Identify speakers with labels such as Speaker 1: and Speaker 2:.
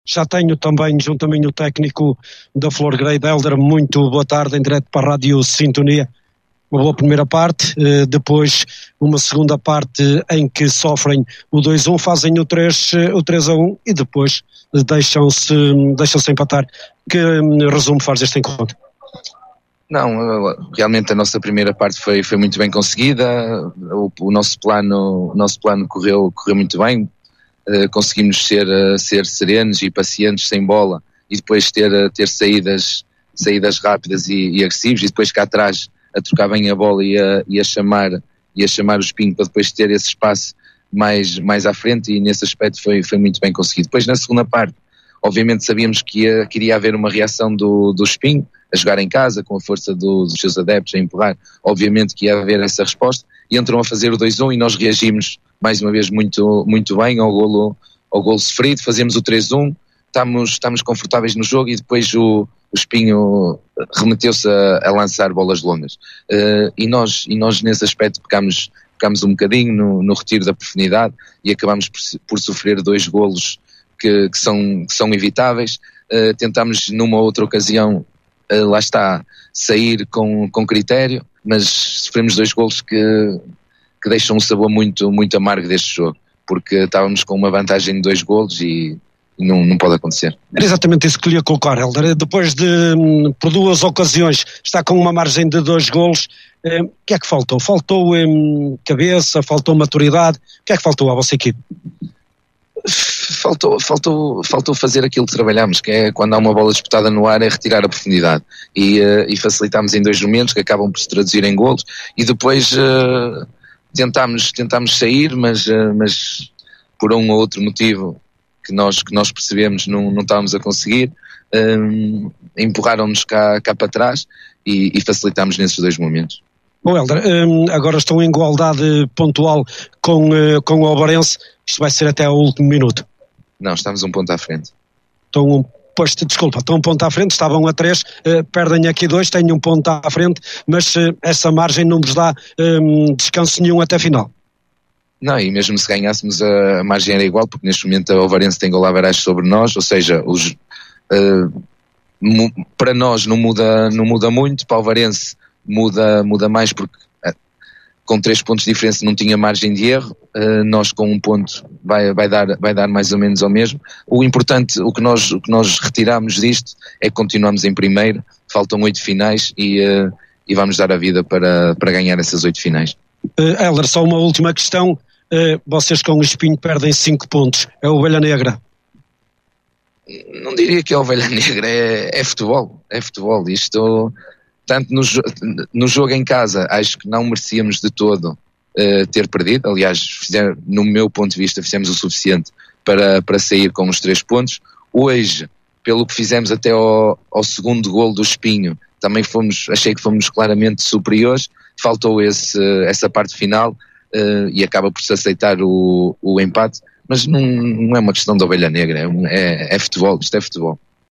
Speaker 1: Já tenho também junto a mim o técnico da Flor Grade, Hélder. Muito boa tarde, em direto para a Rádio Sintonia. Uma boa primeira parte, depois uma segunda parte em que sofrem o 2-1, fazem o 3-1 e depois deixam-se empatar. Que resumo faz deste encontro?
Speaker 2: Não, realmente a nossa primeira parte foi muito bem conseguida. O nosso plano correu muito bem. Conseguimos ser serenos e pacientes sem bola e depois ter saídas rápidas e agressivas, e depois cá atrás a trocar bem a bola e a chamar o Espinho para depois ter esse espaço mais à frente, e nesse aspecto foi muito bem conseguido. Depois na segunda parte, obviamente sabíamos que iria haver uma reação do Espinho, a jogar em casa, com a força dos seus adeptos a empurrar, obviamente que ia haver essa resposta, e entram a fazer o 2-1 e nós reagimos mais uma vez muito bem ao golo sofrido, fazemos o 3-1, estamos confortáveis no jogo, e depois o Espinho remeteu-se a lançar bolas longas. E nós nesse aspecto pecámos um bocadinho no retiro da profundidade e acabámos por sofrer 2 golos que são evitáveis. Tentámos numa outra ocasião, lá está, sair com critério, mas sofremos 2 golos que deixam um sabor muito amargo deste jogo, porque estávamos com uma vantagem de 2 golos e não pode acontecer.
Speaker 1: Era exatamente isso que lhe ia colocar, Hélder. Depois por 2 ocasiões, está com uma margem de 2 golos. O que é que faltou? Faltou cabeça, faltou maturidade? O que é que faltou à vossa equipe?
Speaker 2: Faltou fazer aquilo que trabalhamos, que é quando há uma bola disputada no ar, é retirar a profundidade, e facilitámos em 2 momentos que acabam por se traduzir em golos, e depois tentámos sair, mas por um ou outro motivo que nós percebemos não estávamos a conseguir. Empurraram-nos cá para trás e facilitámos nesses 2 momentos.
Speaker 1: Bom, Hélder, agora estão em igualdade pontual com o Alvarense. Isto vai ser até ao último minuto.
Speaker 2: Não, estamos um ponto à frente.
Speaker 1: Estão um ponto à frente, estavam a 3, perdem aqui 2, têm um ponto à frente, mas essa margem não vos dá descanso nenhum até a final.
Speaker 2: Não, e mesmo se ganhássemos, a margem era igual, porque neste momento o Alvarense tem gol average sobre nós, ou seja, para nós não muda muito, para o Alvarense muda mais, porque com 3 pontos de diferença não tinha margem de erro. Nós com 1 ponto vai dar mais ou menos ao mesmo. O importante, o que nós retiramos disto é que continuamos em primeiro, faltam 8 finais e vamos dar a vida para ganhar essas 8 finais.
Speaker 1: Hélder, só uma última questão. Vocês com o Espinho perdem 5 pontos, é o Ovelha Negra?
Speaker 2: Não diria que é Ovelha Negra, é futebol, isto... Tanto no jogo em casa, acho que não merecíamos de todo ter perdido. Aliás, no meu ponto de vista, fizemos o suficiente para sair com os 3 pontos. Hoje, pelo que fizemos até ao segundo golo do Espinho, também achei que fomos claramente superiores. Faltou essa parte final e acaba por se aceitar o empate. Mas não é uma questão de Ovelha Negra, é futebol, isto é futebol.